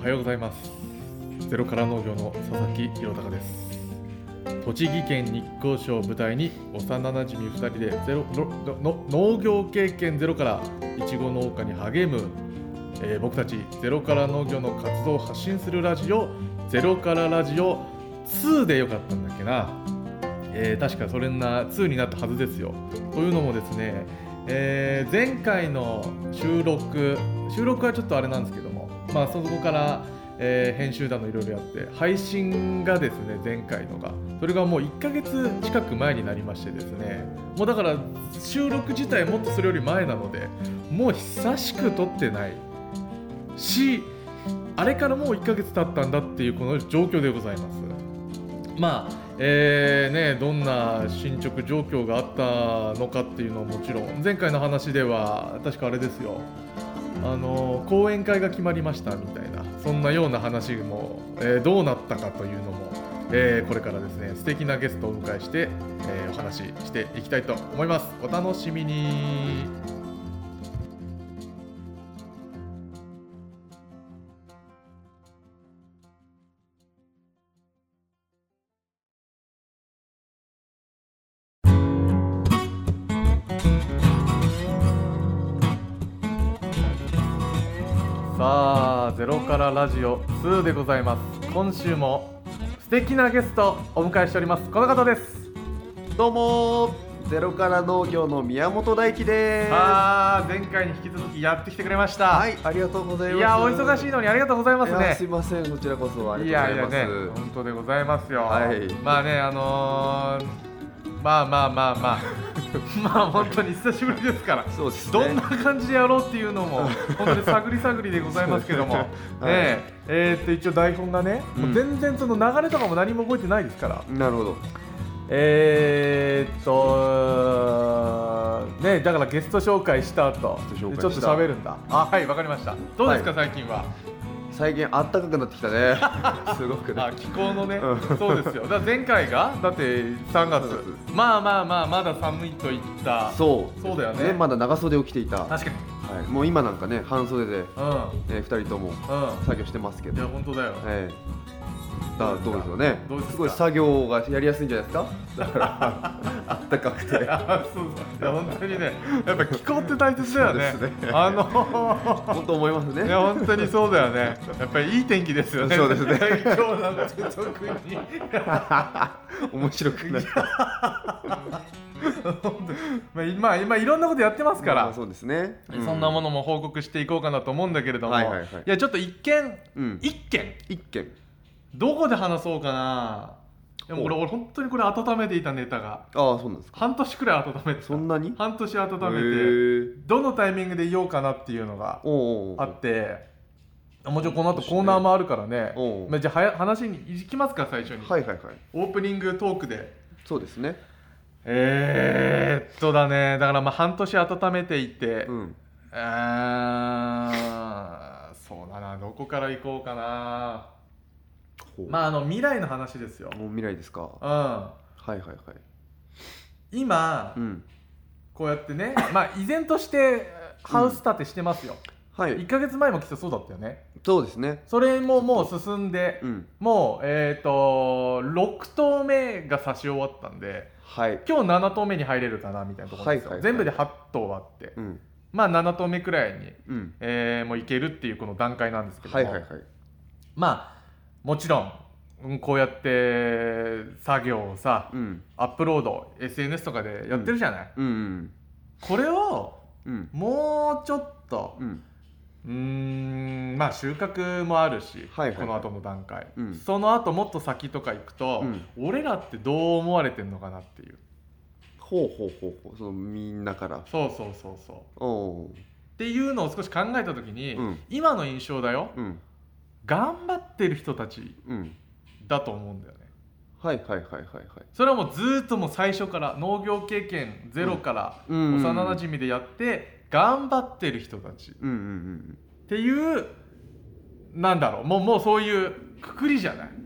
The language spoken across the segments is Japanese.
はようございます。ゼロから農業の佐々木弘隆です。栃木県日光市を舞台に幼なじみ2人で農業経験ゼロからいちご農家に励む、僕たちゼロから農業の活動を発信するラジオ、ゼロからラジオ2でよかったんだっけな、確かそれな2になったはずですよ。というのもですね、前回の収録はちょっとあれなんですけども、そこから、編集だのいろいろやって配信がですね、前回のがそれがもう1ヶ月近く前になりましてですね、もうだから収録自体もっとそれより前なので、もう久しく撮ってないし、あれからもう1ヶ月経ったんだっていうこの状況でございます。どんな進捗状況があったのかっていうのはもちろん、前回の話では確かあれですよ、講演会が決まりましたみたいな、そんなような話も、どうなったかというのも、これからですね、素敵なゲストをお迎えして、お話ししていきたいと思います。お楽しみに。さあ、ゼロからラジオ2でございます。今週も素敵なゲストをお迎えしております。この方です。 どうもゼロから農業の宮本大輝です。 前回に引き続きやってきてくれました。 はい、ありがとうございます。 いや、お忙しいのにありがとうございますね。 すいません、こちらこそありがとうございます。 ね、本当でございますよ。 はい。 本当に久しぶりですから。 そうですね。 どんな感じでやろうっていうのも本当に探り探りでございますけども、一応台本がね、もう全然その流れとかも何も覚えてないですから。 なるほど。 だからゲスト紹介した後ちょっと喋るんだ。はい、わかりました。どうですか、最近は。 最近あったかくなってきたね。すごくね。 気候のね、そうですよ。だから前回がだって3月、まだ寒いといった。そうだよね。 まだ長袖を着ていた。 確かに。 はい。もう今なんかね、半袖で2人とも作業してますけど。 いや、本当だよ。 どうですよね。すごい作業がやりやすいんじゃないですか。だからあったかくて。 そうだ。本当にね、やっぱ気候って大切だよね。 本当思いますね。 いや、本当にそうだよね。やっぱりいい天気ですよね。 そうですね。 今日なんて特に面白くない。 今いろんなことやってますから。 そうですね。 そんなものも報告していこうかなと思うんだけれども、いや、ちょっと一見どこで話そうかな。でも俺本当にこれ温めていたネタが。 そうなんですか。 半年くらい温めてた。 そんなに？ 半年温めて、どのタイミングで言おうかなっていうのがあって、もちろんこの後コーナーもあるからね。じゃあ話に行きますか、最初に。オープニングトークで。 そうですね。 だね、だから半年温めていて、そうだな、どこから行こうかな。未来の話ですよ。 未来ですか。 今、こうやってね、依然としてハウス建てしてますよ。1ヶ月前もきっとそうだったよね。 そうですね。 それももう進んで、もう6棟目が差し終わったんで、今日7棟目に入れるかなみたいなところですよ。全部で8棟あって、7棟目くらいにもういけるっていうこの段階なんですけども、もちろんこうやって作業をさ、アップロード SNS とかでやってるじゃない。これをもうちょっと収穫もあるし、この後の段階、その後もっと先とか行くと、俺らってどう思われてんのかなっていう。 そのみんなから。 そうっていうのを少し考えた時に、今の印象だよ、頑張ってる人たちだと思うんだよね。それはもうずっともう最初から農業経験ゼロから幼なじみでやって頑張ってる人たちっていう、なんだろう、もうそういうくくりじゃない。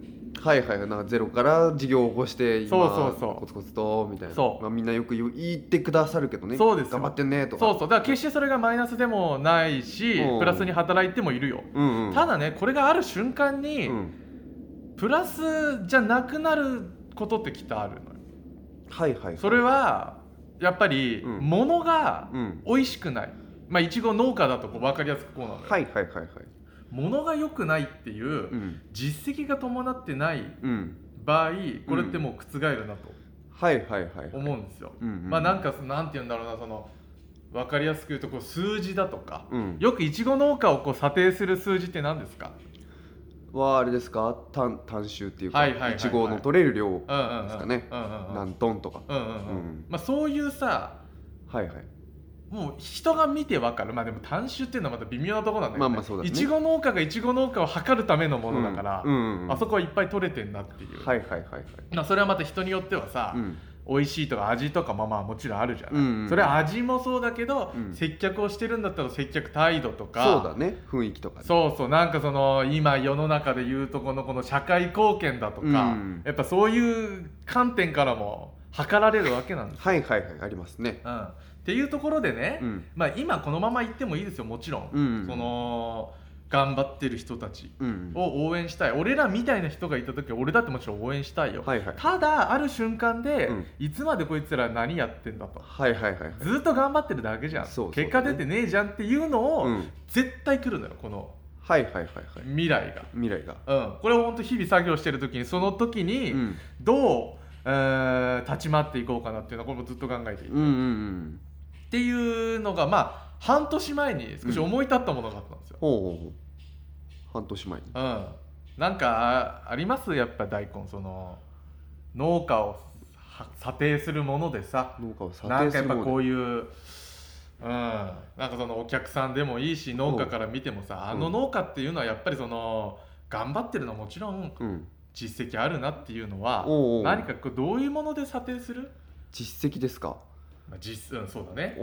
はいはい、なんかゼロから事業を起こして今そうコツコツとみたいな、 そう、 まあ、みんなよく言ってくださるけどね。 そうですよ、 頑張ってんねとか。 そうそう、だから決してそれがマイナスでもないし、プラスに働いてもいるよ、ただねこれがある瞬間に、プラスじゃなくなることってきっとあるのよ。 はいはい、 それはやっぱり物が美味しくない、まあいちご農家だとこう分かりやすくこうなのよ。 はいはいはいはい。 物が良くないっていう実績が伴ってない場合、これってもう覆るなと思うんですよ。まあなんかなんて言うんだろうな、その分かりやすく言うとこう数字だとか、よくいちご農家をこう査定する数字って何ですか？ はあれですか、単種っていうか、いちごの取れる量ですかね、何トンとか、 まあそういうさ、 はいはい、 もう人が見て分かる、まあでも単種っていうのはまた微妙なところなんだけど、 まあまあそうだね、 いちご農家がいちご農家を測るためのものだから、あそこはいっぱい取れてんなっていう、 はいはいはいはい、 まあそれはまた人によってはさ、美味しいとか味とかまあもちろんあるじゃない、それは味もそうだけど、接客をしてるんだったら接客態度とか、 そうだね、雰囲気とか、ね、 そうそう、なんかその今世の中でいうとこの社会貢献だとか、やっぱそういう観点からも測られるわけなんですよ。 はいはいはい、ありますね、 っていうところでね、まあ今このまま行ってもいいですよ、もちろん、その頑張ってる人たちを応援したい、俺らみたいな人がいた時は俺だってもちろん応援したいよ、ただある瞬間で、いつまでこいつら何やってんだと、ずっと頑張ってるだけじゃん、結果出てねえじゃんっていうのを、絶対来るのよ、この未来が、これを本当日々作業してる時に、その時にどう、立ち回っていこうかなっていうのはこれもずっと考えていて、っていうのがまあ半年前に少し思い立ったものがあったんですよ。 半年前に。 なんかあります？やっぱ大根、その農家を査定するものでさ、なんかやっぱこういう、なんかそのお客さんでもいいし農家から見てもさ、あの農家っていうのはやっぱりその頑張ってるのはもちろん実績あるなっていうのは、何かこうどういうもので査定する？ 実績ですか？ そうだね。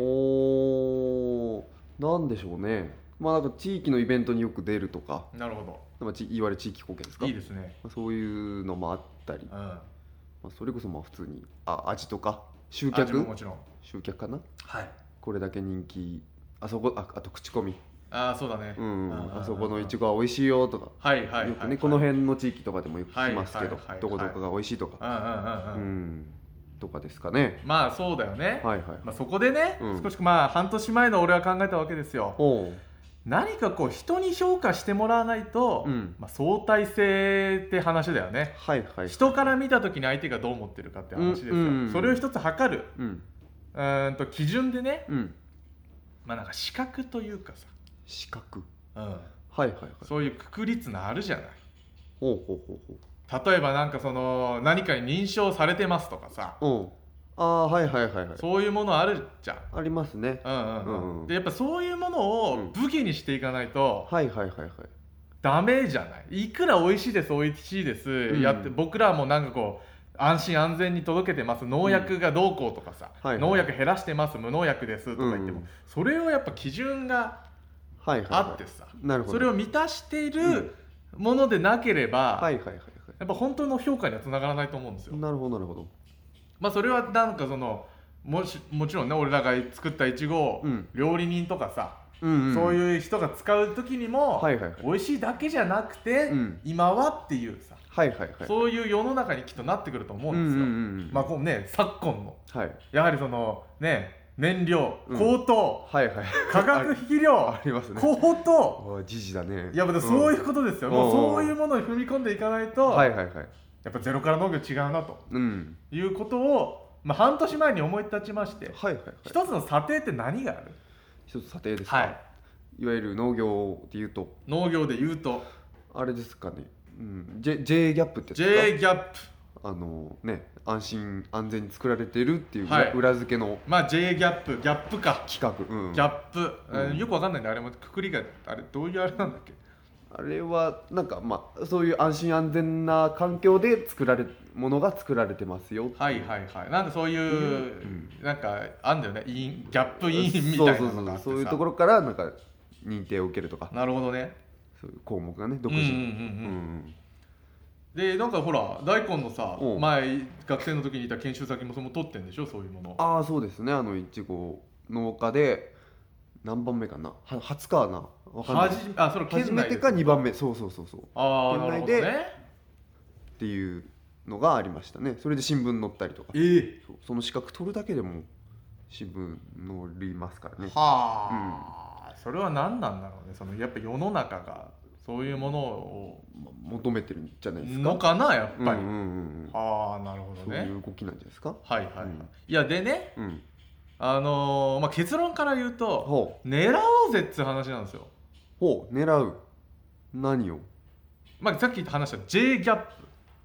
なんでしょうね。まあなんか地域のイベントによく出るとか。 なるほど。 いわゆる地域貢献ですか？ いいですね。 そういうのもあったり、それこそまあ普通に味とか集客、 もちろん集客かな。 はい。 これだけ人気、あと口コミ。 そうだね。 あそこのいちごは美味しいよとか。よくね、この辺の地域とかでもよく聞きますけど、どこどこが美味しいとか。とかですかね。 まあそうだよね。まあそこでね、少しまあ半年前の俺は考えたわけですよ。何かこう人に評価してもらわないと、まあ相対性って話だよね。人から見た時に相手がどう思ってるかって話ですよ。それを一つ測る基準でね、まあなんか資格というかさ、 資格、 そういうくくりつなあるじゃない。例えばなんかその何かに認証されてますとかさ、そういうものあるじゃん。ありますね。 でやっぱそういうものを武器にしていかないとダメじゃない。いくら美味しいです美味しいです、やって僕らもなんかこう安心安全に届けてます、農薬がどうこうとかさ、農薬減らしてます無農薬ですとか言っても、それをやっぱ基準があってさ、それを満たしているものでなければ、やっぱ本当の評価にはつながらないと思うんですよ。 なるほど。 まあそれはなんかそのもちろんね、俺らが作ったいちごを料理人とかさ、そういう人が使う時にも美味しいだけじゃなくて、今はっていうさ、そういう世の中にきっとなってくると思うんですよ。まあこうね、昨今のやはりそのね、燃料高騰、化学肥料高騰、 時事だね。 いやそういうことですよ。もうそういうものに踏み込んでいかないと、やっぱゼロから農業違うなということを、まあ半年前に思い立ちまして、一つの査定って何がある？ 一つ査定ですか？いわゆる農業で言うとあれですかね。J ギャップってやつですか？ J ギャップ、 安心安全に作られてるっていう裏付けの、 まあ J ギャップ企画、 ギャップ、よくわかんないんだ、あれもくくりがあれどういうあれなんだっけ？ あれはなんかまあそういう安心安全な環境でものが作られてますよ。 なんかそういう、なんかあんだよね、ギャップインみたいなのがあってさ、 そういうところからなんか認定を受けるとか。 なるほどね。 そういう項目がね、独自でなんかほら大根のさ、前学生の時にいた研修先もそれも取ってんでしょ、そういうもの。 ああそうですね、いちご農家で何番目かな、初かな、わかんない。 それ県内で初めてか2番目、そうああ、 県内でっていうのがありましたね。それで新聞載ったりとか、その資格取るだけでも新聞載りますからね。 はあ、それは何なんだろうね。そのやっぱ世の中がそういうものを求めてるんじゃないですか。 のかな、やっぱり。ああ、なるほどね。 そういう動きなんじゃないですか。 はいはいはい。いやでね、結論から言うと、狙おうぜって話なんですよ。 狙う。何を？ さっき話した J ギャップ。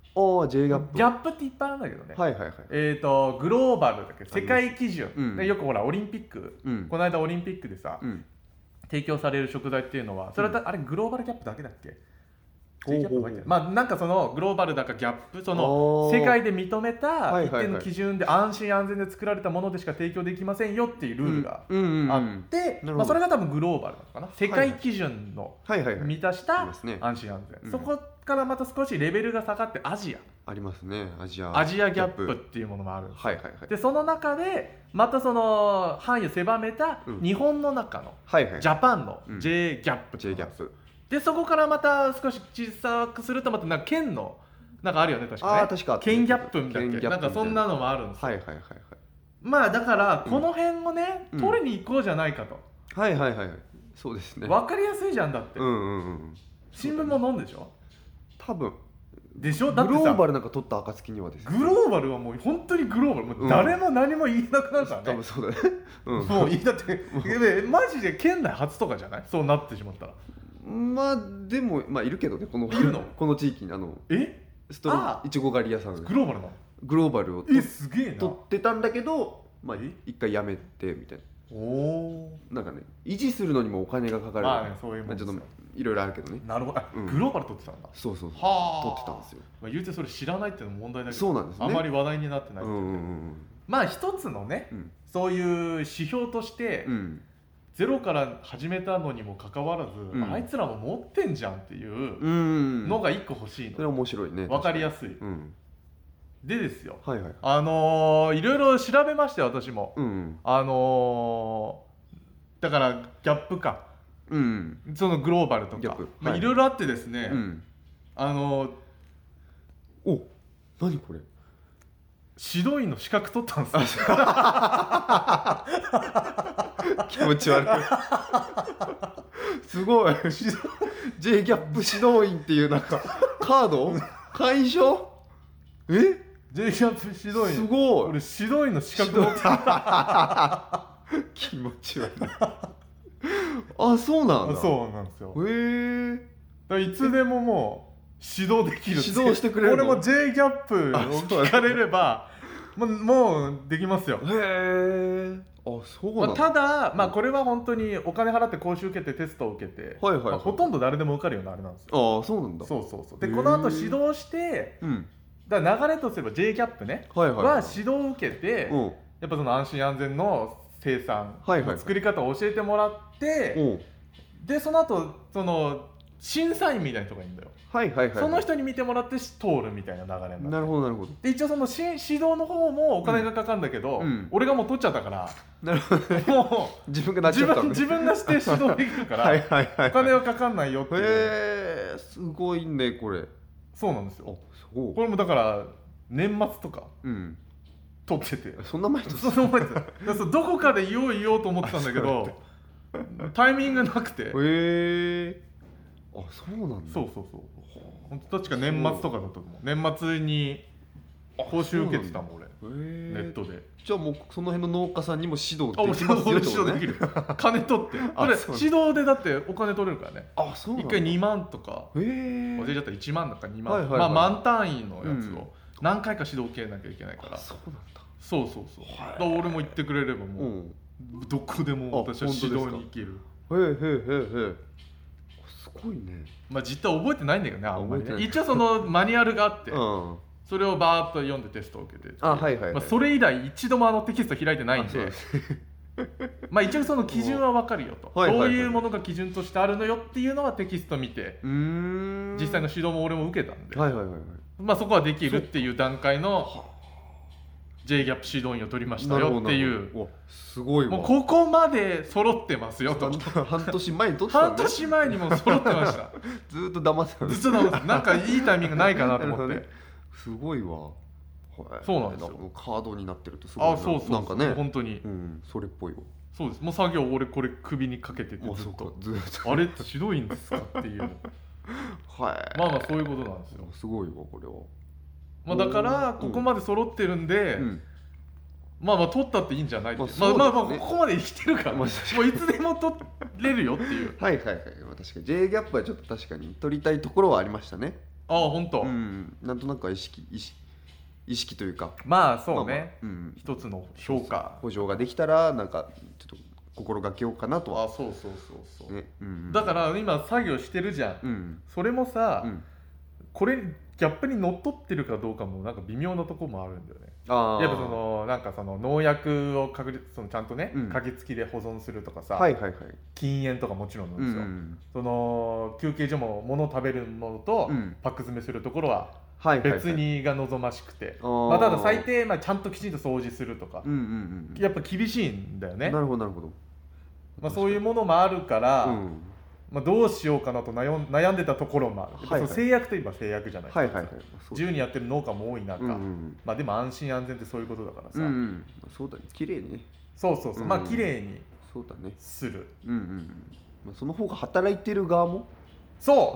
J ギャップ。 ギャップっていっぱいあるんだけどね。グローバルだけど世界基準。よくほらオリンピック、この間オリンピックでさ、提供される食材っていうのは、それはあれグローバルギャップだけだっけ？なんかそのグローバルだかギャップ、その世界で認めた一定の基準で安心安全で作られたものでしか提供できませんよっていうルールがあって、それが多分グローバルなのかな。世界基準の満たした安心安全、そこからまた少しレベルが下がってアジアありますね。アジアギャップっていうものもあるんですよ。でその中でまたその範囲を狭めた日本の中のジャパンの J ギャップで、そこからまた少し小さくするとまたなんか県のなんかあるよね、確かね。県ギャップみたいな、なんかそんなのもあるんですよ。だからこの辺をね、取りに行こうじゃないかと。 そうですね。 分かりやすいじゃん、だって。新聞も飲んでしょ、多分。でしょ、だってさ、 グローバルなんか取った暁にはですね、 グローバルはもう本当にグローバル、もう誰も何も言いなくなるからね。 多分そうだね。 もうだってマジで県内初とかじゃない、そうなってしまったら。 でもいるけどね、この地域にいちご狩り屋さん、 グローバルなの？ グローバルをすげえな、 取ってたんだけど、一回やめてみたいな。なんかね、維持するのにもお金がかかる。 そういうもんですよ。 ちょっといろいろあるけどね。 なるほど。グローバル取ってたんだ。 そう取ってたんですよ。 言うてそれ知らないっていうのも問題だけど、 そうなんですね。 あまり話題になってない。一つのね、そういう指標としてゼロから始めたのにもかかわらず、あいつらも持ってんじゃんっていうのが一個欲しいの。 それは面白いね。 分かりやすい。でですよ、 いろいろ調べまして、私も。だからギャップか、そのグローバルとかいろいろあってですね、 何これ、 指導員の資格取ったんですよ。 気持ち悪い。すごい。J ギャップ指導員っていうなんかカード、会員証 J ギャップ指導員、 すごい。 俺指導員の資格持ってた。 気持ち悪い。そうなんだ。 そうなんですよ。いつでももう指導できる。 指導してくれるの。 俺も J ギャップを聞かれればもうできますよ。 そうなんだ。 ただこれは本当にお金払って講習受けてテストを受けて、ほとんど誰でも受かるようなあれなんですよ。 そうなんだ。 でこの後指導して、だから流れとすれば J ギャップねは指導を受けて、やっぱその安心安全の生産の作り方を教えてもらって、でその後その審査員みたいな人がいるんだよ。その人に見てもらって通るみたいな流れになって。 なるほど。 で一応その指導の方もお金がかかるんだけど、俺がもう取っちゃったから、 なるほど、もう自分がなっちゃったんで、 自分がして指導できるからお金はかかんないよっていう。 すごいねこれ。 そうなんですよ。これもだから年末とか取ってて、 そんな前とどこかで言おうと思ってたんだけどタイミングなくて。 そうなんだ。 そう本当確か年末とかだったと思う。年末に講習受けてたもん俺、ネットで。 じゃあもうその辺の農家さんにも指導できますよ。 指導できる。金取って指導でだってお金取れるからね。1回2万とか忘れちゃったら1万だか2万、満単位のやつを何回か指導受けなきゃいけないから。 そうなんだ。 そう俺も言ってくれればもうどこでも私は指導に行ける。 すごいね。 実態覚えてないんだけどね、あんまりね。一応そのマニュアルがあってそれをバーッと読んでテストを受けて、それ以来一度もテキスト開いてないんで、一応その基準は分かるよと、どういうものが基準としてあるのよっていうのはテキスト見て、実際の指導も俺も受けたんで、 まあそこはできるっていう段階の J ギャップ指導員を取りましたよっていう。 すごいわ。 もうここまで揃ってますよと。 半年前に取ってたん半年前にも揃ってましたずっと黙ってた。 ずっと黙ってなんかいいタイミングないかなと思って、 すごいわ。 そうなんですよ。 カードになってるとすごいな。 そうなんかね、 本当に、 それっぽいわ。 そうです。もう作業俺これ首にかけててずっとあれって指導員ですかっていう。まあそういうことなんですよ。 すごいわこれは。 まあだからここまで揃ってるんで、まあ取ったっていいんじゃないって。まあここまで生きてるからもういつでも取れるよっていう。 はい。確かに J ギャップはちょっと確かに取りたいところはありましたね。 本当。 なんとなくは意識というか、 まあそうね、一つの評価補助ができたらなんかちょっと心がけようかなとは。 そう、ね、だから今作業してるじゃん、それもさ、これギャップにのっとってるかどうかもなんか微妙なところもあるんだよね。やっぱなんか農薬をちゃんとね、鍵付きで保存するとかさ、禁煙とかもちろんなんですよ。休憩所も物を食べるものとパック詰めするところは別にが望ましくて、まあただ最低ちゃんときちんと掃除するとか、やっぱ厳しいんだよね。 なるほど。 まあそういうものもあるから、まあどうしようかなと悩んでたところもある。制約といえば制約じゃないですか。自由にやってる農家も多い中、まあでも安心安全ってそういうことだからさ。 そうだね、綺麗にね。 そう、まあ綺麗にする。 その方が働いてる側もそう、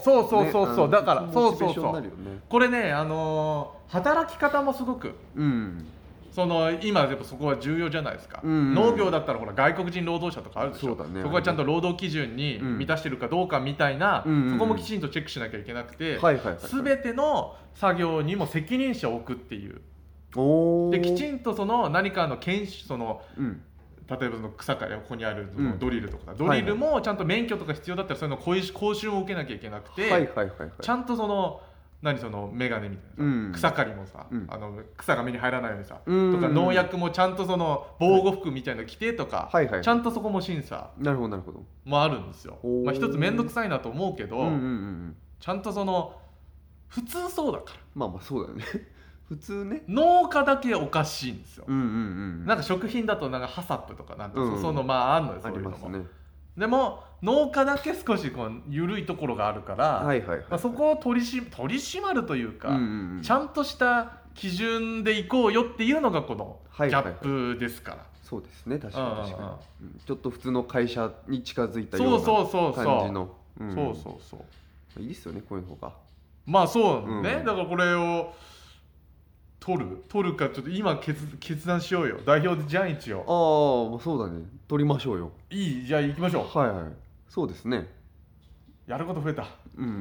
だからそうこれね、働き方もすごく、今やっぱそこは重要じゃないですか。農業だったらほら外国人労働者とかあるでしょ。そこはちゃんと労働基準に満たしてるかどうかみたいな、そこもきちんとチェックしなきゃいけなくて、全ての作業にも責任者を置くっていう。できちんと何かの研修、例えば草刈り、ここにあるドリルとか、ドリルもちゃんと免許とか必要だったらそういうの講習を受けなきゃいけなくて、ちゃんとメガネみたいな、草刈りもさ、草が目に入らないようにさ、とか農薬もちゃんと防護服みたいなの着てとか、ちゃんとそこも審査もあるんですよ。まあ一つ面倒くさいなと思うけど、ちゃんと普通そうだから。 まあそうだよね普通ね。 農家だけおかしいんですよ。なんか食品だとなんかハサップとかなんかそういうのまああんのよ、そういうのも。でも農家だけ少し緩いところがあるから、そこを取り締まるというか、ちゃんとした基準でいこうよっていうのがこのギャップですから。 そうですね、確かにちょっと普通の会社に近づいたような感じの。いいですよね、こういうのが。まあそうね、だからこれを取るかちょっと今決断しようよ。代表でじゃん一応。 そうだね、取りましょうよ。 じゃあ行きましょう。 そうですね。 やること増えた。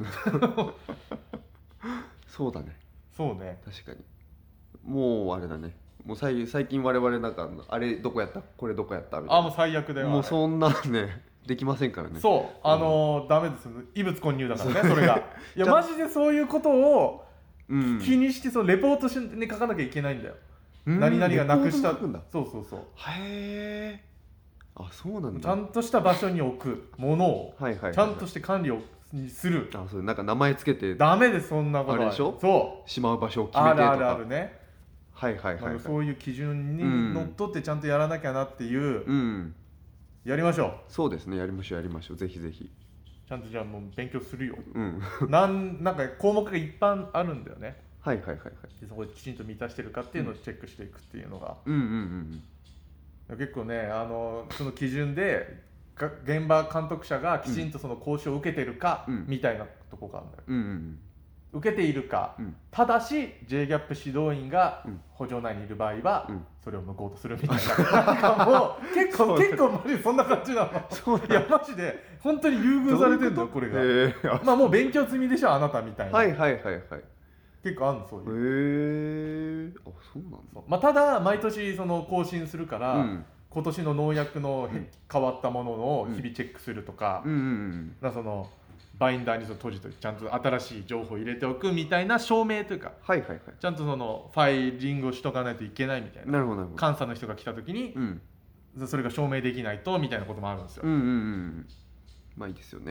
そうだね。 そうね。 確かに。もうあれだね。もう最近我々なんかあれどこやったこれどこやったみたいな。 もう最悪だよ。 もうそんなねできませんからね。 そうダメです。異物混入だからねそれが。いやマジでそういうことを気にしてレポートに書かなきゃいけないんだよ。何々がなくした。そうへえ。そうなんだ。 ちゃんとした場所に置くものをちゃんとして管理をする。 それなんか名前つけてダメです、そんなこと。 あれでしょ。しまう場所を決めてとか。 あるね。そういう基準にのっとってちゃんとやらなきゃなっていう。やりましょう。 そうですね、やりましょう。ぜひぜひ。 ちゃんとじゃあもう勉強するよ。なんか項目がいっぱいあるんだよね。でそこできちんと満たしてるかっていうのをチェックしていくっていうのが。結構ね、その基準で現場監督者がきちんとその講習を受けてるかみたいなとこがあるんだよ。受けているか、ただし J ギャップ指導員が補助内にいる場合はそれを無効とするみたいな、なんかもう結構マジでそんな感じなの。いやマジで本当に優遇されてるんだよこれが。まあもう勉強済みでしょあなたみたいな。結構あるの、そういう。 そうなんだ。 まあただ毎年その更新するから、今年の農薬の変わったものを日々チェックするとか、そのバインダーに閉じてちゃんと新しい情報を入れておくみたいな証明というか、ちゃんとそのファイリングをしとかないといけないみたいな。監査の人が来た時に、それが証明できないとみたいなこともあるんですよ。 まあいいですよね。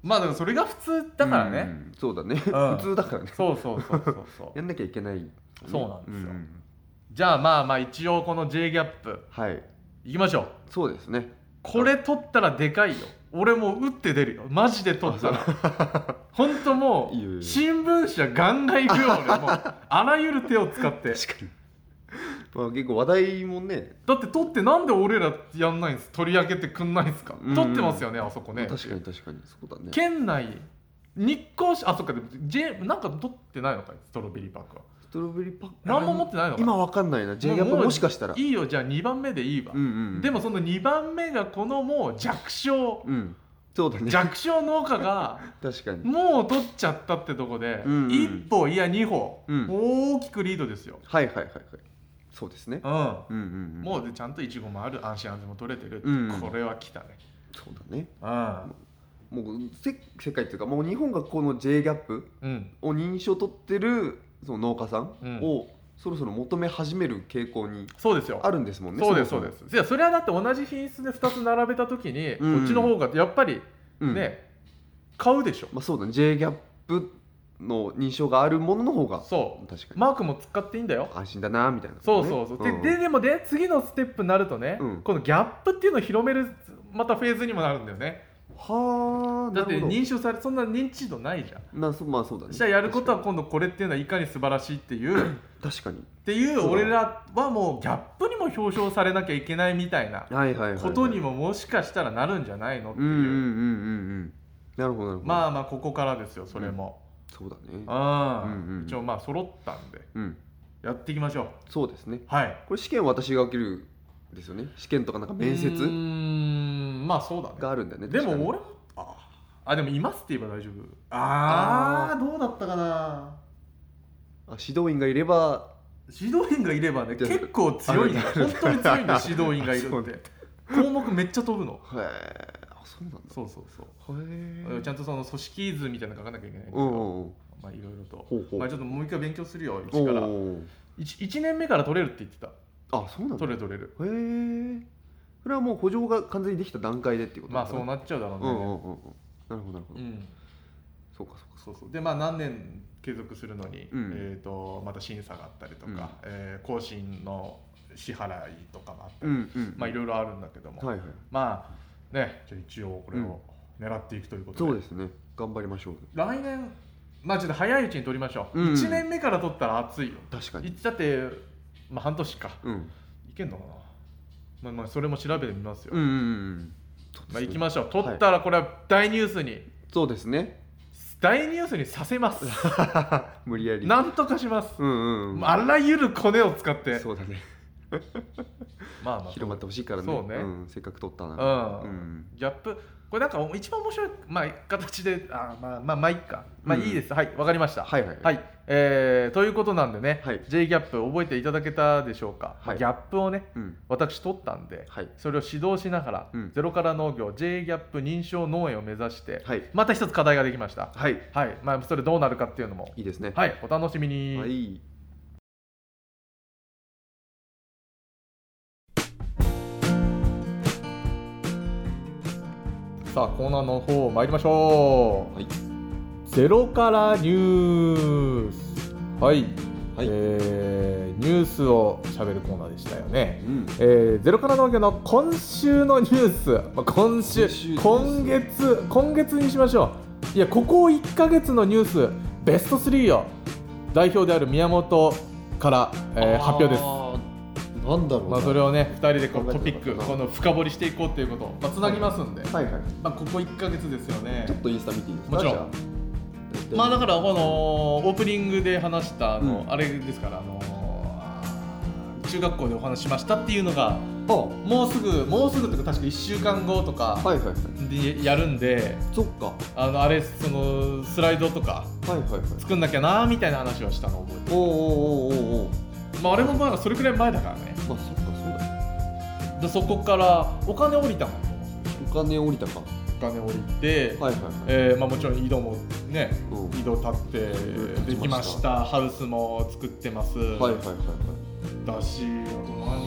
まあだからそれが普通だからね、 そうだね、 普通だからね。 そうやんなきゃいけない、 そうなんですよ、じゃあまあ一応この J ギャップいきましょう。 そうですね。 これ取ったらでかいよ。俺もう打って出るよマジで取ったら。ほんともう新聞社ガンガン行くよ俺もうあらゆる手を使って。 確かに結構話題もね。 だって取ってなんで俺らやんないんです、取り上げてくんないんすか。取ってますよねあそこね。 確かにそうだね。 県内日光市、あそっかでも J なんか取ってないのかい、ストロベリーパークは。 ストロベリーパーク何も持ってないのか今わかんないな。 J ギャップもしかしたらいいよ、じゃあ2番目でいいわ、でもその2番目がこのもう弱小、 そうだね、 弱小農家が確かにもう取っちゃったってとこで、1歩いや2歩、大きくリードですよ。 はいそうですね。 もうちゃんとイチゴもある、安心安全も取れてる、これは来たね。 そうだね。もう世界っていうかもう日本がこの J ギャップを認証取ってるその農家さんをそろそろ求め始める傾向にあるんですもんね。 そうですいやそれはだって同じ品質で2つ並べた時にこっちの方がやっぱりね買うでしょ。 そうだね。 J ギャップの認証があるものの方がそう確かにマークも使っていいんだよ、 安心だなみたいな。 そうでもね次のステップになるとね、このギャップっていうのを広めるまたフェーズにもなるんだよね。だって認証されそんな認知度ないじゃん。 そうだね。 じゃあやることは今度これっていうのはいかに素晴らしいっていう確かにっていう俺らはもうギャップにも表彰されなきゃいけないみたいなことにももしかしたらなるんじゃないのっていう。 なるほど。 まあここからですよそれも。 そうだね。 一応揃ったんでやっていきましょう。 そうですね。 はい。 これ試験私が受けるですよね。試験とかなんか面接まあそうだねがあるんだよね。 でも俺もでもいますって言えば大丈夫。どうだったかな。 指導員がいればね結構強いんだ。本当に強いんだ指導員がいるって項目めっちゃ飛ぶの。 へえ、そうなんだ。 そうちゃんとその組織図みたいなの書かなきゃいけないんだけど、いろいろとちょっともう一回勉強するよ一から。1年目から取れるって言ってた。そうなんだ。取れる。 へえ。それはもう補助が完全にできた段階でっていうこと。 そうなっちゃうだろうね。 なるほど。そうで何年継続するのにまた審査があったりとか更新の支払いとかもあったりいろいろあるんだけども、まあねじゃあ一応これを狙っていくということで。 そうですね。頑張りましょう。 来年ちょっと早いうちに取りましょう。1年目から取ったら熱いよ。 確かに。 だって半年かいけんのかな。それも調べてみますよ。行きましょう。取ったらこれは大ニュースに。 そうですね。 大ニュースにさせます。 無理やりなんとかします。あらゆるコネを使って。 そうだね。広まってほしいからね。そうね。せっかく取ったな。 ギャップこれなんか一番面白い形でいっか。いいです。はい、わかりました。ということなんでね、J ギャップ覚えていただけたでしょうか。ギャップをね私取ったんで、それを指導しながらゼロから農業 J ギャップ認証農園を目指してまた一つ課題ができました。それどうなるかっていうのもいいですね。 お楽しみに。さあコーナーの方参りましょう。ゼロからニュース。ニュースを喋るコーナーでしたよね。ゼロから農業の今週のニュース、今月にしましょう。いやここ1ヶ月のニュースベスト3を代表である宮本から、発表です。 なんだろう。 それをね2人でトピックこの深掘りしていこうということをつなぎますんで、ここ1ヶ月ですよね。 ちょっとインスタ見ていいですか。 もちろん。だからこのオープニングで話したあれですから、中学校でお話しましたっていうのがもうすぐっていうか確か1週間後とかでやるんで、 そっか。 あれそのスライドとか作んなきゃなみたいな話をしたのを覚えてる。あれもまだそれくらい前だからね。 そっか、そうだ。 でそこからお金降りたの。 お金降りて、 もちろん井戸もね、井戸立ってできました。ハウスも作ってます。だし、あと何がある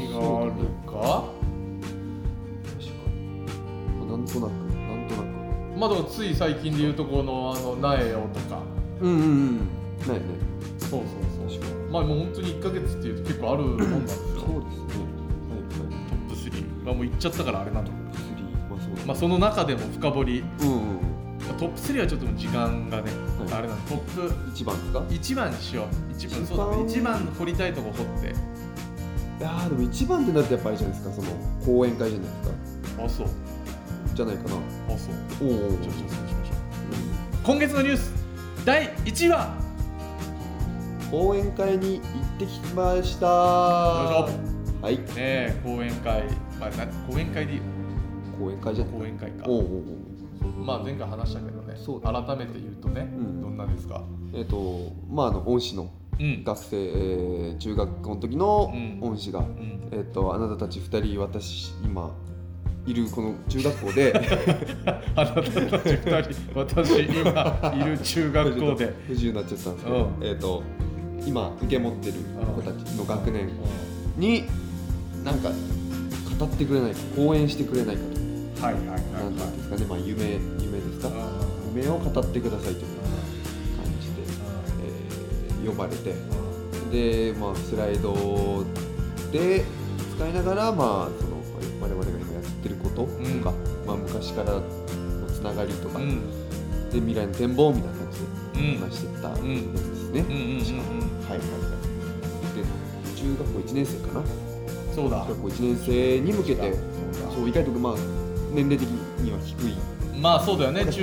か。 確かに。なんとなく。 まあでもつい最近でいうとこの苗よとか苗ねそうそうまあもう本当に1ヶ月っていうと結構あるもんなんですよそうですねトップ3がもういっちゃったからあれなのまあその中でも深掘りトップ3はちょっと時間がね、あれなのトップ 1番ですか 1番にしよう1番掘りたいとこ掘っていやーでも1番ってなってやっぱりじゃないですかその講演会じゃないですかあそうじゃないかなあそうおおじゃあそうしましょう、今月のニュース第1位は講演会に行ってきましたはいねえ講演会まあ講演会でいい講演会じゃない講演会かおまあ前回話したけどね改めて言うとね、どんなですかまあ恩師の学生、中学校の時の恩師が、あなたたち2人私今いるこの中学校であなたたち2人私今いる中学校で不自由になっちゃったんですけど、今受け持ってる子たちの学年になんか語ってくれないか講演してくれないかとなんですかね、まあ夢ですか夢を語ってくださいという感じで、呼ばれてで、まあ、スライドで使いながら、まあ、その我々が今やってることとか、まあ、昔からのつながりとか、で未来の展望みたいな感じで話してたやつですね。はいで中学校1年生かなそうだ中学校1年生に向けてそう意外とまあ年齢的には低いまあそうだよね中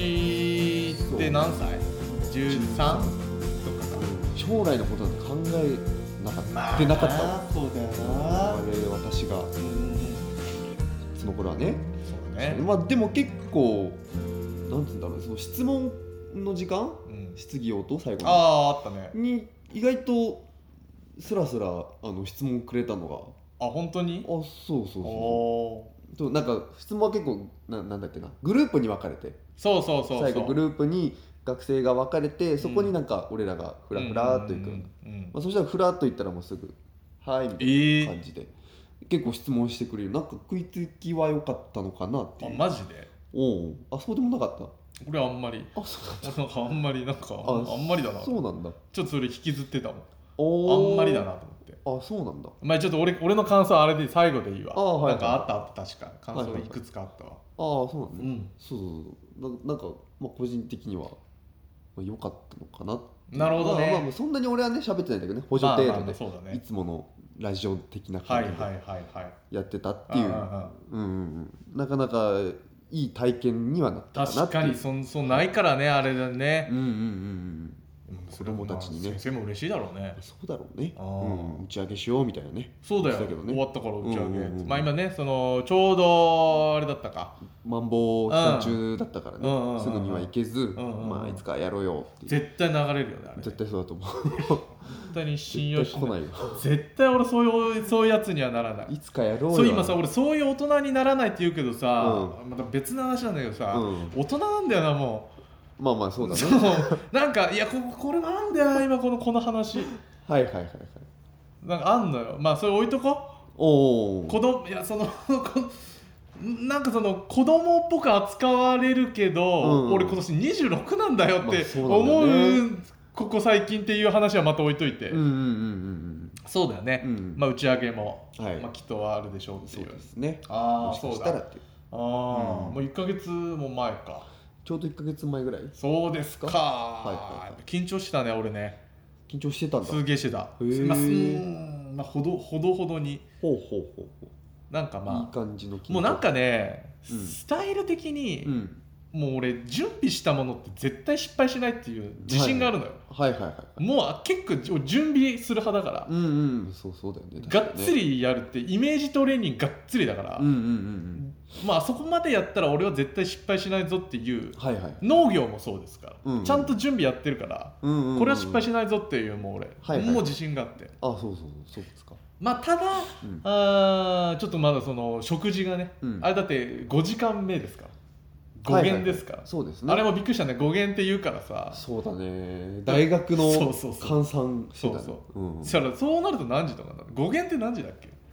1って何歳 13? とかか将来のことなんて考えなかったってなかったそうだよな私がその頃はねそうだねまあでも結構なんて言うんだろうその質問の時間、質疑応答最後にあったねに意外とスラスラ質問くれたのが本当にそうなんか質問は結構なんだっけなグループに分かれてそう最後グループに学生が分かれてそこになんか俺らがフラフラっと行く、まあ、そしたらフラっと行ったらもうすぐはいみたいな感じで、結構質問してくれるなんか食いつきは良かったのかなっていうマジでそうでもなかった俺はあんまりなんかあんまりなんかあんまりだなそうなんだちょっとそれ引きずってたもんあんまりだなと思ってそうなんだまあちょっと俺の感想はあれで最後でいいわなんかあった確か感想いくつかあったわそうなんだそうなんかまあ個人的には良かったのかななるほどねまあそんなに俺はね喋ってないんだけどね補助程度でいつものラジオ的な感じでやってたっていうなかなかいい体験にはなったかなっていう確かにそうないからねあれだね子供たちにね先生も嬉しいだろうねそうだろうね打ち上げしようみたいなねそうだよ終わったから打ち上げまあ今ねそのちょうどあれだったかマンボウ期間中だったからねすぐには行けずまあいつかやろうよって絶対流れるよねあれ絶対そうだと思う本当に信用しない絶対俺そういうやつにはならないいつかやろうよそう今さ俺そういう大人にならないって言うけどさまた別の話なんだけどさ大人なんだよなもうまあそうだねなんかいやこれなんだよ今この話はいなんかあんのよまあそれ置いとこ子供いやそのなんかその子供っぽく扱われるけど、俺今年26なんだよって思うここ最近っていう話はまた置いといてそうだよね、まあ打ち上げも、まあきっとあるでしょうっていうそうですねそうだもう1ヶ月も前かちょうど1ヶ月前ぐらいそうですか緊張したね俺ね緊張してたんだすげえしてたまあほどになんかまあいい感じの緊張もうなんかねスタイル的にもう俺準備したものって絶対失敗しないっていう自信があるのよもう結構準備する派だからそうだよねがっつりやるってイメージトレーニングがっつりだからまあそこまでやったら俺は絶対失敗しないぞっていう農業もそうですからちゃんと準備やってるからこれは失敗しないぞっていうもう俺もう自信があってそうですかまあただちょっとまだその食事がねあれだって5時間目ですから語源ですからそうですねあれもびっくりしたね語源って言うからさそうだね大学の換算してたねそうなると何時とか語源って何時だっけ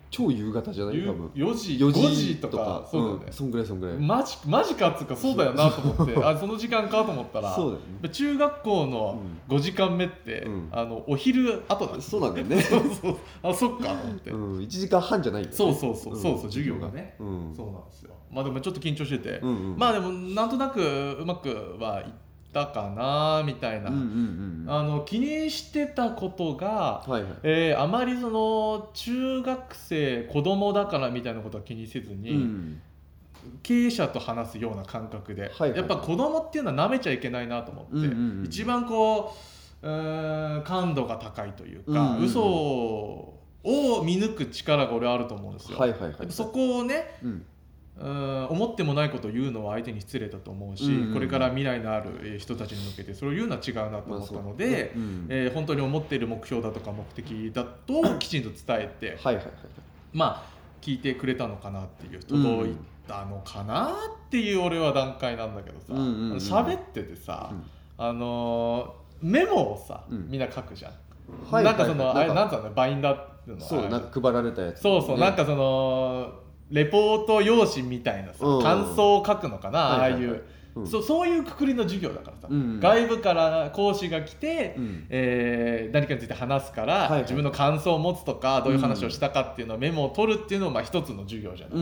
超夕方じゃない多分 4時5時とかそうだね、 そんぐらいマジかっつうかそうだよなと思ってその時間かと思ったらそうだよね、 中学校の5時間目って、お昼後だ、 そうなんだよねそうそっかと思って、 1時間半じゃないよね、 そう授業がね、そうなんですよ。まあでもちょっと緊張してて、まあでもなんとなくうまくはいったかなみたいな、気にしてたことが、あまりその中学生子供だからみたいなことは気にせずに、経営者と話すような感覚で、やっぱ子供っていうのは舐めちゃいけないなと思って、一番こう感度が高いというか、嘘を見抜く力が俺はあると思うんですよ。そこをね、思ってもないことを言うのは相手に失礼だと思うし、これから未来のある人たちに向けてそれを言うのは違うなと思ったので、本当に思っている目標だとか目的だときちんと伝えて、まあ聞いてくれたのかなっていう、届いたのかなっていう俺は段階なんだけどさ、喋っててさ、メモをさみんな書くじゃん。なんかそのあれなんつうの、バインダーっていうの、 そうなんか配られたやつ、 なんかそのレポート用紙みたいなさ、感想を書くのかな、ああいう、そういうくくりの授業だからさ、外部から講師が来て、何かについて話すから、自分の感想を持つとかどういう話をしたかっていうのをメモを取るっていうのも一つの授業じゃない、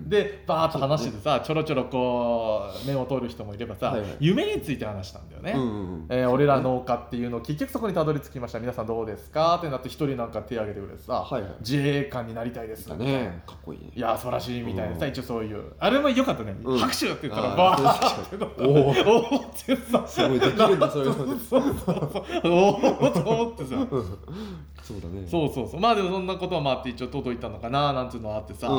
でバーッと話しててさ、ちょろちょろこうメモを取る人もいればさ、夢について話したんだよね、俺ら農家っていうのを結局そこにたどり着きました、皆さんどうですかってなって、一人なんか手挙げてくれてさ、自衛官になりたいですみたいな、 かっこいいね、 いや素晴らしいみたいなさ、一応そういうあれも良かったね、拍手って言ったらバーッおおってさ、 すごいできるんだそういうので、 おおと思ってさ、 そうだね、 そうまあでもそんなことはまあって一応届いたのかななんていうのはあってさ、ああ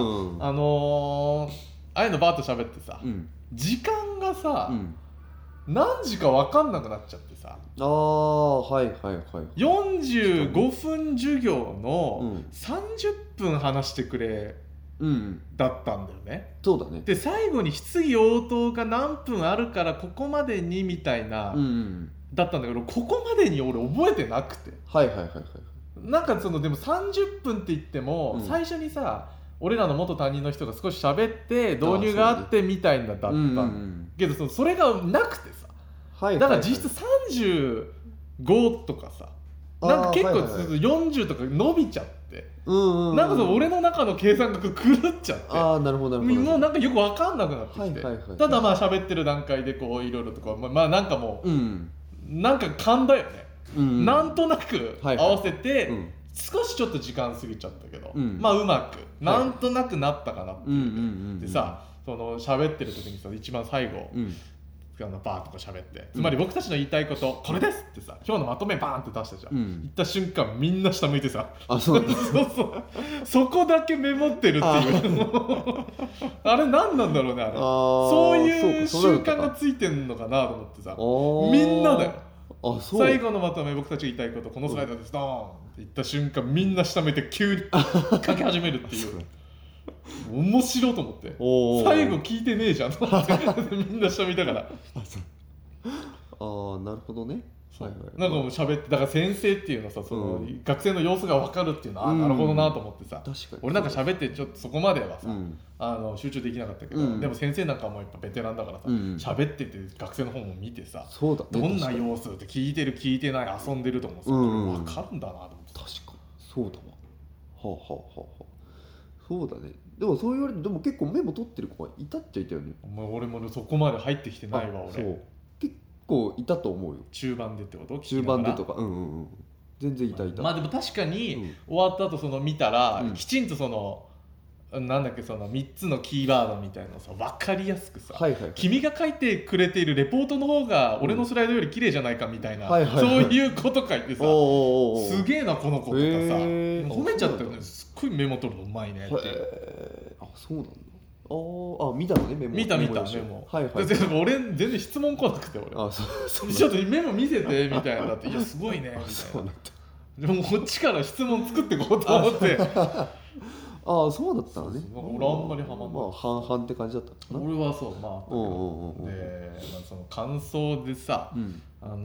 いうのバーッと喋ってさ、時間がさ、何時か分かんなくなっちゃってさ、45分授業の30分話してくれだったんだよね。 そうだね。 で最後に質疑応答が何分あるからここまでにみたいな、だったんだけど、ここまでに俺覚えてなくて、なんかそのでも30分って言っても、最初にさ俺らの元担任の人が少し喋って導入があってみたいなだったんけど、それがなくてさ、だから実質35とかさ、なんか結構40とか伸びちゃって、なんかその俺の中の計算が狂っちゃって、もうなんかよく分かんなくなってきて、ただまあ喋ってる段階でこういろいろとか、まあなんかもう、なんか勘だよね、なんとなく合わせて、少しちょっと時間過ぎちゃったけど、まあうまくなんとなくなったかなっていうでさ、その喋ってる時にさ一番最後、バーッとか喋って、つまり僕たちの言いたいことこれですってさ、今日のまとめバーンって出したじゃん、言った瞬間みんな下向いてさ、そこだけメモってるっていうあれ何なんだろうね、あれそういう習慣がついてんのかなと思ってさ、みんなだよ、最後のまとめ僕たちが言いたいことこのスライドです、ドーンって言った瞬間みんな下向いて急に書き始めるっていう面白いと思って、最後聞いてねえじゃんと思ってみんな下見たから、 なるほどね、 なんかもう喋って、だから先生っていうのさ、その学生の様子が分かるっていうのはなるほどなと思ってさ、俺なんか喋ってちょっとそこまではさ、集中できなかったけど、でも先生なんかもやっぱベテランだからさ、喋ってて学生の方も見てさ、どんな様子って聞いてる聞いてない遊んでると思う、分かるんだなと思って、 確かにそうだわ、そうだね。でもそう言われて、でも結構メモ取ってる子がいたっちゃいたよね。 俺もそこまで入ってきてないわ。俺結構いたと思うよ。 中盤でってこと？ 中盤でとか、全然いた。 まあでも確かに終わった後その見たら、きちんとそのなんだっけ、その3つのキーワードみたいなのさ、分かりやすくさ、君が書いてくれているレポートの方が俺のスライドより綺麗じゃないかみたいな、そういうこと書いてさ、すげえなこの子とかさ、褒めちゃったよね、すっごいメモ取るのうまいねって。 そうなんだ。見たのね、メモ。 見たメモ。俺全然質問来なくて、俺ちょっとメモ見せてみたいなって、いやすごいねみたいな、でもこっちから質問作ってこうと思ってそうだったのね。 俺あんまりハマんない。 半々って感じだったかな。 俺はそう、で、その感想でさ、まあ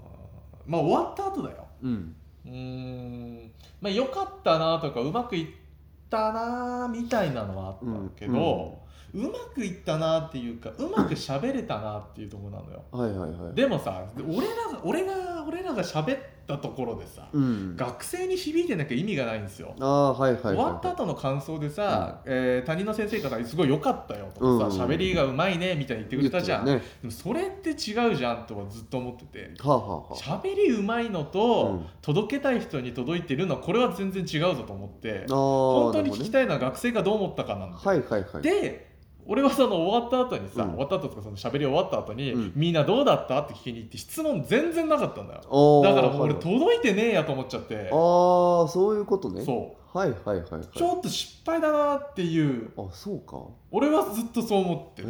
終わった後だよ。まあ良かったなとかうまくいったなみたいなのはあったけど、うまくいったなっていうか、うまく喋れたなっていうところなのよ。 はいはいはい。 でもさ、俺らが喋ったところでさ、学生に響いてなきゃ意味がないんですよ。終わった後の感想でさ、担任の先生からすごい良かったよとかさ、喋りがうまいねみたいに言ってくれたじゃん。でもそれって違うじゃんとはずっと思ってて、喋りうまいのと届けたい人に届いてるのはこれは全然違うぞと思って、本当に聞きたいのは学生がどう思ったかなんだ。で俺はその終わった後にさ、終わった後とかその喋り終わった後に、みんなどうだったって聞きに行って質問全然なかったんだよ。だからもう俺届いてねえやと思っちゃって。 そういうことね。 そう。 はい。 ちょっと失敗だなっていう。 そうか。 俺はずっとそう思ってる。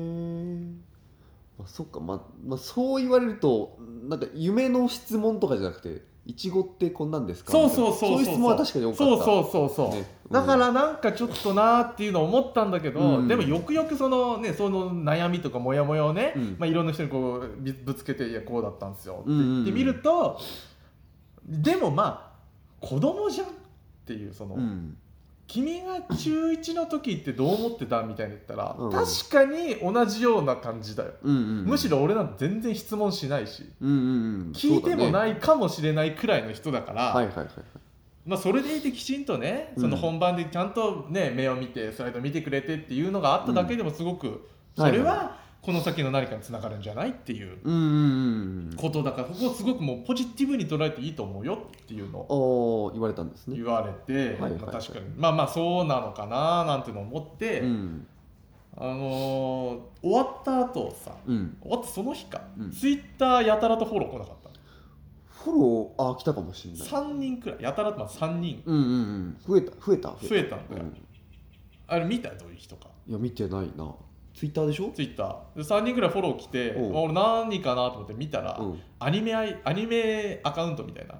そっか、そう言われるとなんか夢の質問とかじゃなくて、いちごってこんなんですか？そういう質問は確かに多かった。 そう、ね、だからなんかちょっとなーっていうのを思ったんだけど、でもよくよくその悩みとかモヤモヤをね、いろんな人にこうぶつけて、いやこうだったんですよって言ってみると、でも子供じゃんっていうその、君が中1の時ってどう思ってたみたいに言ったら、確かに同じような感じだよ。むしろ俺なんて全然質問しないし、聞いてもないかもしれないくらいの人だから、それでいてきちんとね、その本番でちゃんとね目を見てスライド見てくれてっていうのがあっただけでもすごく、それはこの先の何かにつながるんじゃないっていうことだから、ここすごくもうポジティブに捉えていいと思うよっていうのを言われたんですね。 言われて、確かにそうなのかななんてのを思って、終わった後さ、終わったその日か、ツイッターやたらとフォロー来なかった。 フォロー来たかもしれない。 3人くらいやたらと3人、 増えたんだよ。あれ見た？どういう人か。 いや見てないな。ツイッターでしょ？ ツイッターで3人くらいフォロー来て、俺何かなと思って見たら、アニメアカウントみたいな。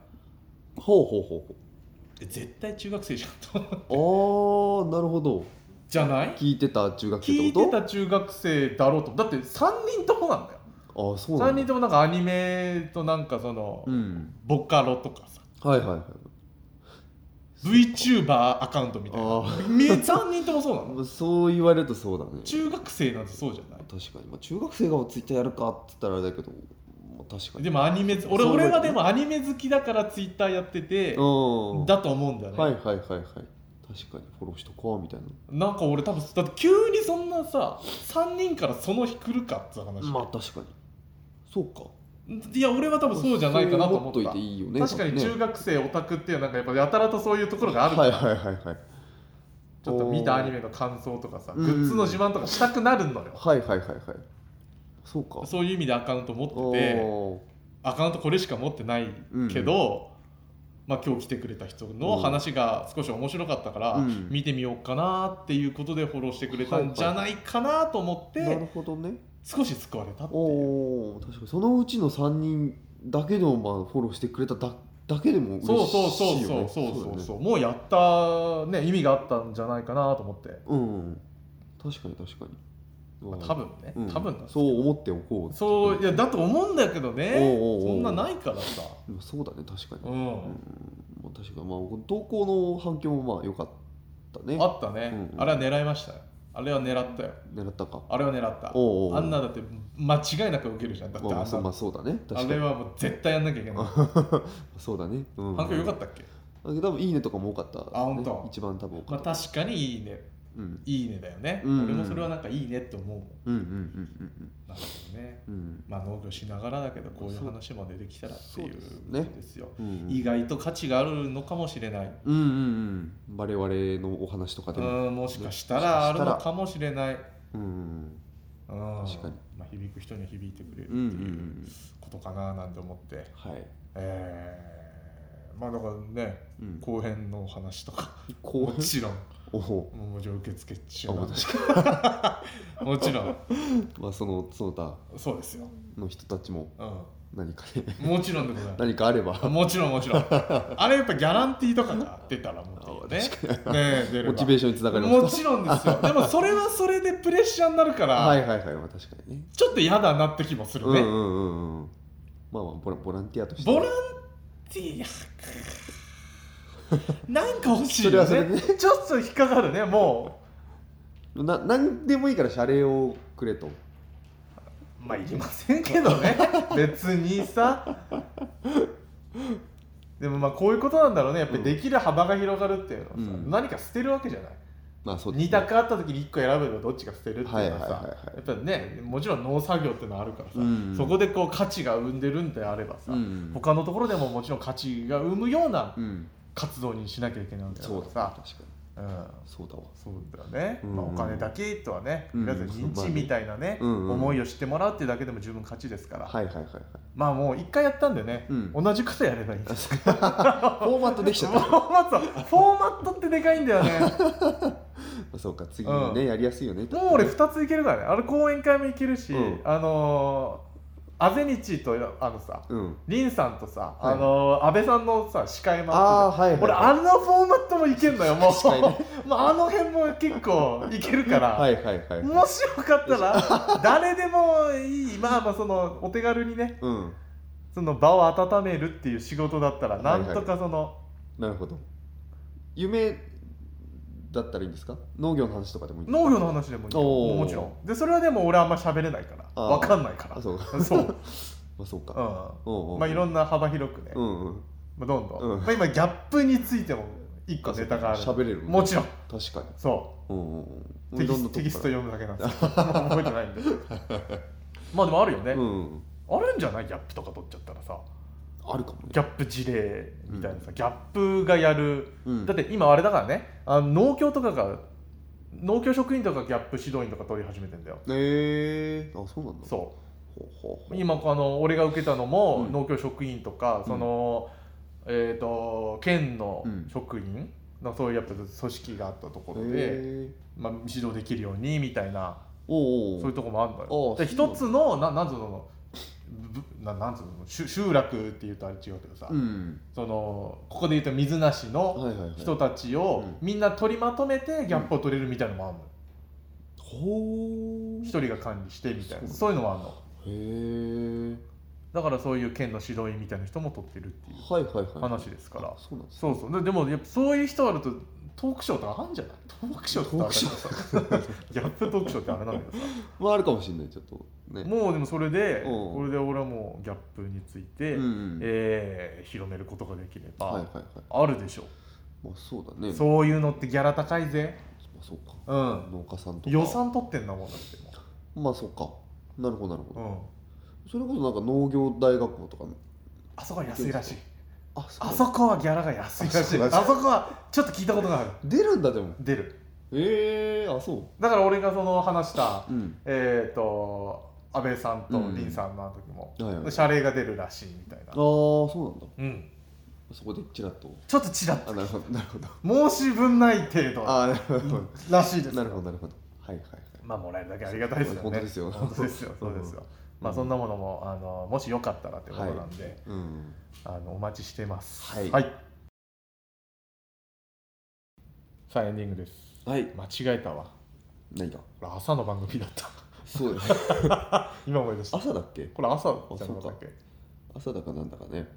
絶対中学生じゃんと。 なるほど。 じゃない？ 聞いてた中学生ってこと？聞いてた中学生だろうと。だって3人ともなんだよ。 そうなんだ。 3人ともなんかアニメとなんかその、ボカロとかさ。VTuber アカウントみたいな。3人ともそうなの？ そう言われるとそうだね。 中学生なんてそうじゃない？ 確かに、中学生がツイッターやるかって言ったらあれだけど、確かに。 でも俺はでもアニメ好きだからツイッターやっててだと思うんだよね。 確かにフォローしとこうみたいな。なんか俺多分だって急にそんなさ3人からその日来るかって話。 確かにそうか。 いや俺は多分そうじゃないかなと思った。 確かに中学生オタクっていうなんかやっぱやたらとそういうところがあるから、ちょっと見たアニメの感想とかさ、グッズの自慢とかしたくなるのよ。そうか。そういう意味でアカウント持ってて、アカウントこれしか持ってないけど、今日来てくれた人の話が少し面白かったから見てみようかなっていうことでフォローしてくれたんじゃないかなと思って。 なるほどね。 少し救われたっていう。 確かにそのうちの3人だけでもフォローしてくれただけでも嬉しいよね。 そう、もうやったね、意味があったんじゃないかなと思って。 確かに多分ね、多分そう思っておこう。いやだと思うんだけどね。そんなないからさ。 そうだね、確かに。確かに投稿の反響も良かったね。 あったね。あれは狙いましたよ。あれは狙ったよ。 狙ったか。 あれは狙った。あんなだって間違いなく受けるじゃん。だってそうだね。 あれはもう絶対やんなきゃいけない。 そうだね。 反響良かったっけ？ 多分いいねとかも多かった。 本当。 一番多分多かった。 確かにいいね。いいねだよね。俺もそれはなんかいいねって思うもん。なるほどね。農業しながらだけどこういう話も出てきたらっていうことですよ。意外と価値があるのかもしれない。 我々のお話とかでももしかしたらあるのかもしれない。 確かに。 響く人には響いてくれるっていうことかななんて思って。だからね、後編の話とかもちろん。もちろん受付中なんでもちろんその他そうですよの人たちも何かもちろんでございます。 何かあればもちろんあれやっぱギャランティーとかが出たらもうね出ればモチベーションにつながりますか。 もちろんですよ。でもそれはそれでプレッシャーになるから確かにねちょっと嫌だなって気もするね。 ボランティアとしてボランティアなんか欲しいよね。ちょっと引っかかるね。もうなんでもいいから謝礼をくれと。 まあいりませんけどね別にさ。でもまあこういうことなんだろうね。やっぱりできる幅が広がるっていうのはさ、何か捨てるわけじゃない。まあそうですね、2択あった時に1個選べばどっちが捨てるっていうのはさ、やっぱりね、もちろん農作業っていうのはあるからさ、そこでこう価値が生んでるんであればさ、他のところでももちろん価値が生むような活動にしなきゃいけないわけだからさ。そうだわ。そうだよね。まあお金だけとはね、とりあえず認知みたいなね、思いを知ってもらうっていうだけでも十分価値ですから。まあもう一回やったんでね、同じことやればいいんですフォーマットできちゃった。 フォーマットってでかいんだよね。 そうか、次ね、やりやすいよね。 もう俺2ついけるからね。あれ講演会もいけるし、あぜにちとさ、りんさんとさ、安倍さんのさ司会もあって、俺あのフォーマットもいけんのよ。もうあの辺も結構いけるからもしよかったら誰でもいい。まあそのお手軽にね、その場を温めるっていう仕事だったらなんとかその、 なるほど、夢だったらいいんですか？農業の話とかでもいい？ 農業の話でもいいよ、もちろん。でそれはでも俺あんま喋れないから分かんないから。そうそうか。 まあいろんな幅広くね、どんどん。まあ今ギャップについても一個ネタがある。 喋れる。 もちろん。 確かに。 そう。テキスト読むだけなんですけど覚えてないんで。まあでもあるよね。あるんじゃない？ギャップとか取っちゃったらさ。 あるかもね。 ギャップ事例みたいなさ、ギャップがやる、だって今あれだからね、農協とかが農協職員とかギャップ指導員とか取り始めてんだよ。 あ、そうなんだ。 そう今俺が受けたのも、農協職員とかその県の職員のそういうやっぱ組織があったところで、まあ、指導できるようにみたいな、そういうとこもあるんだよ。で一つのなんつうの集落っていうとあれ違うけどさ、そのここで言うと水なしの人たちをみんな取りまとめてギャップを取れるみたいなのもあるの。一人が管理してみたいな、そういうのもあるの。へえ。だからそういう県の指導員みたいな人も取ってるっていう話ですから。そうでもやっぱそういう人あるとトークショーとかあるんじゃない？トークショーってギャップトークショーってあれなんだけどさ、 まああるかもしれない。ちょっとね、 もうでもそれで俺はもうギャップについて広めることができればあるでしょう。 まあそうだね。 そういうのってギャラ高いぜ。 そうか。 農家さんとか予算取ってんだもんだって。 まあそうか。なるほど。それこそなんか農業大学校とかあそこは安いらしい。あそこはギャラが安いらしい。あそこはちょっと聞いたことがある。 出るんだ。でも出る。 あ、そう。 だから俺がその話した安倍さんと林さんの時も謝礼が出るらしいみたいな。 そうなんだ。そこでちらっとちょっとちらっと、 なるほど申し分ない程度らしいです。 なるほど。 まあもらえるだけありがたいですよね。 本当ですよ。 そうですよ。まあそんなものももしよかったらってことなんで、お待ちしてます。はい。さあエンディングです。間違えたわ。 何か。 朝の番組だった。 そうです。 今思い出した。 朝だっけ？ これ朝じゃなかったっけ？ 朝だかなんだかね。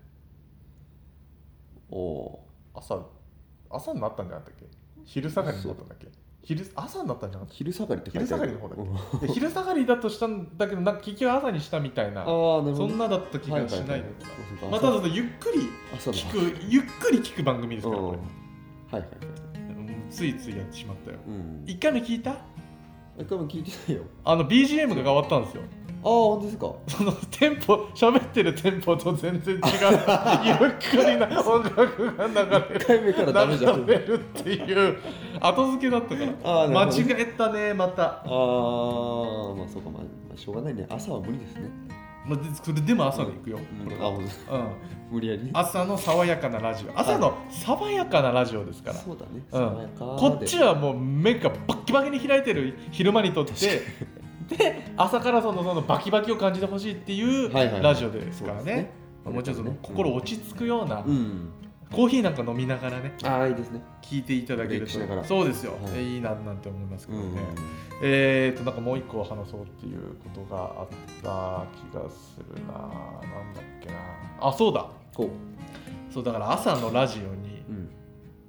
朝になったんじゃなかったっけ？昼下がりになったんだっけ？朝になったんじゃなかった？ 昼下がりって書いてある。 昼下がりの方だっけ？昼下がりだとしたんだけど、なんか結局朝にしたみたいな、そんなだった気がしないのかな。またゆっくり聞く番組ですからこれ。ついついやってしまったよ。1回目聞いた ？1回目聞いてないよ。 BGM が変わったんですよ。 本当ですか？ そのテンポ、喋ってるテンポと全然違うゆっくりな音楽が流れるっていう後付けだったから間違えたね。またまあそうか。まあしょうがないね。朝は無理ですね。 それでも朝で行くよ。 無理やり。 朝の爽やかなラジオ。朝の爽やかなラジオですから。 そうだね。爽やか。 こっちはもう目がバッキバキに開いてる昼間にとってで、朝からそのバキバキを感じてほしいっていうラジオですからね。もちろんその心落ち着くようなコーヒーなんか飲みながらね、 いいですね。 聞いていただけると、そうですよ、いいななんて思いますけどね。なんかもう一個話そうっていうことがあった気がするな。なんだっけな。そうだ。そうだから朝のラジオに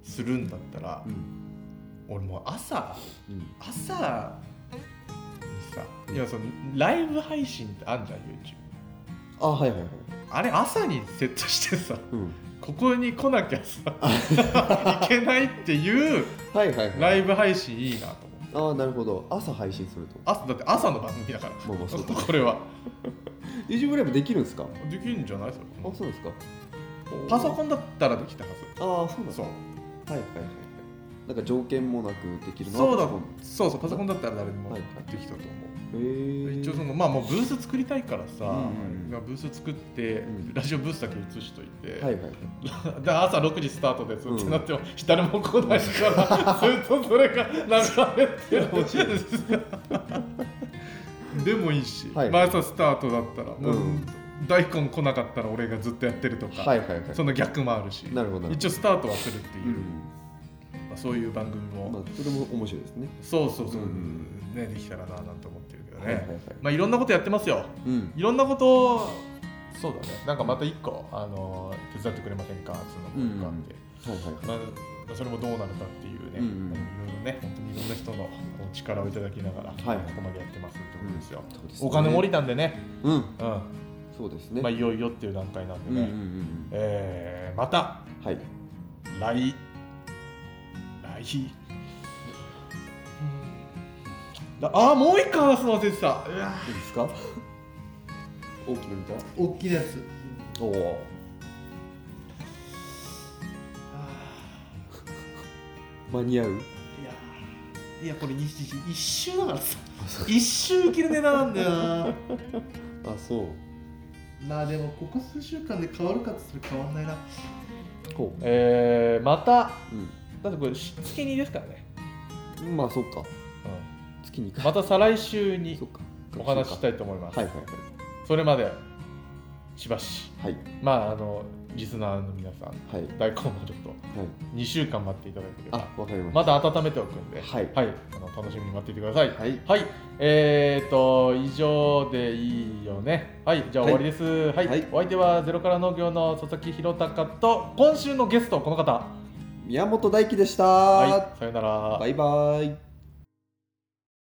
するんだったら、俺もう朝にさ、いやそのライブ配信ってあんじゃん YouTube。 はいはいはい。あれ朝にセットしてさ、ここに来なきゃさいけないっていうライブ配信いいなと思って。 なるほど。朝配信すると。 だって朝の番組だから。そうこれは YouTube ライブできるんですか？ できるんじゃない？ そうですか。 パソコンだったらできたはず。 そうなんですか。はいはいはい。なんか条件もなくできるのはそうパソコンだったら誰でもできたと思う。一応もうブース作りたいからさ、ブース作ってラジオブースだけ映しといて、で朝6時スタートですってなっても誰も来ないからずっとそれが流れてるでもいいし、朝スタートだったらもう大根来なかったら俺がずっとやってるとか、その逆もあるし、一応スタートはするっていう、そういう番組も、 それも面白いですね。 そうね、できたらななんて思ってるけどね。いろんなことやってますよ。いろんなことそうだね。なんかまた一個手伝ってくれませんかっていうのがあって、それもどうなるかっていうね、いろいろね、本当にいろんな人の力をいただきながらここまでやってますってことですよ。お金も降りたんでね。 そうですね。 いよいよっていう段階なんでね。また来もう一個話すの忘れてた。 いいですか？大きなネタ？ 大きなやつ。 間に合う？ いやこれ一周だからさ。一周切るネタなんだよな。 そう。 でもここ数週間で変わるかって言ったら変わんないな。また、だってこれ月2ですからね。 そっか。月2回。 また再来週にお話ししたいと思います。それまでしばし、リスナーの皆さん、大根もちょっと2週間待っていただければ、また温めておくんで、楽しみに待っていてください。以上でいいよね。じゃあ終わりです。お相手はゼロから農業の佐々木弘隆と、今週のゲストこの方、 宮本大輝でした。 さよなら。 バイバイ。